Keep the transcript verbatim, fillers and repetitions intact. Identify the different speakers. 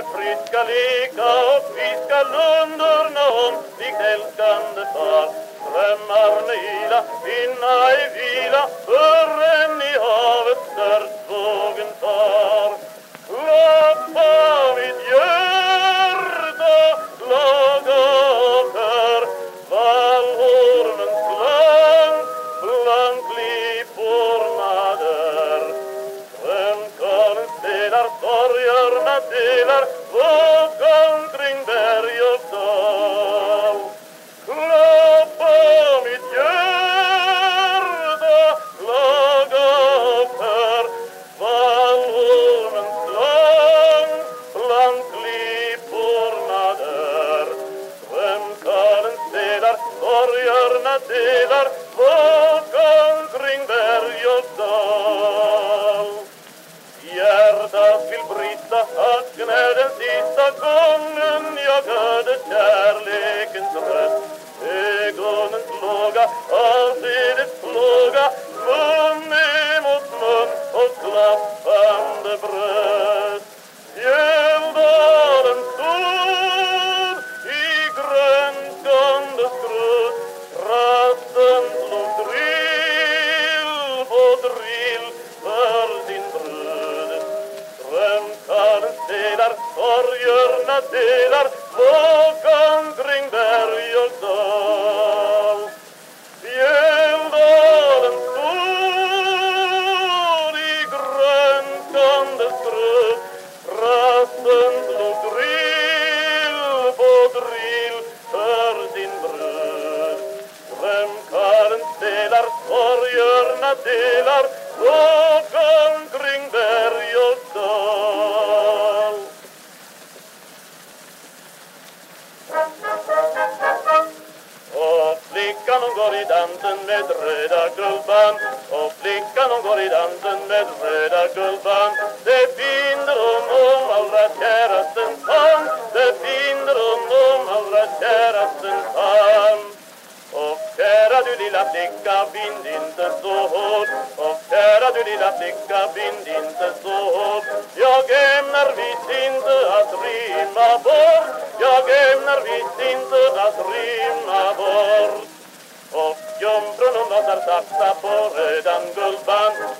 Speaker 1: fritt ska leka och vi ska lundorna om likt älskande far. Strömmarna yla, vinna i vila, förrän i havet stört vågen far. Klappa mitt hjärta, laga och hör vallhornens klang, blank liporna där. Strömkalen spelar, sorgerna delar, våga omkring berg och dal. Klappa mitt hjärta, laga och hör vallhornens klang, blank liporna där. Strömkalen spelar, sorgerna delar, våga omkring berg och dal. Hjärtat vill brista, acken är den sista gången jag hörde kärlekens röst. Ögonens låga, avskedets plåga, mun emot mun och klappande bröst. Gälldalen stod i grönskande skrot, rasten slog drill på drill för sin bröd. Strömkalen spelar, sorgerna delar, våga omkring berg och dal. Gälldalen stod i grönskande skrut, rasten slog drill på drill för sin bröd. Strömkalen spelar, sorgerna delar, våga omkring berg och dal. Och flickan hon går i dansen med röda guldband, och flickan hon går i dansen med röda guldband. Det binder om om allra kärastens hand, det binder om om allra kärastens hand. Och kära du lilla flicka, bind inte så hårt, och kära du lilla flicka, bind inte så hårt. Jag ämnar visst inte att rymma bort, jag ämnar visst inte att rymma bort. Och jungfrun hon låtsar satsa på rödan guldband,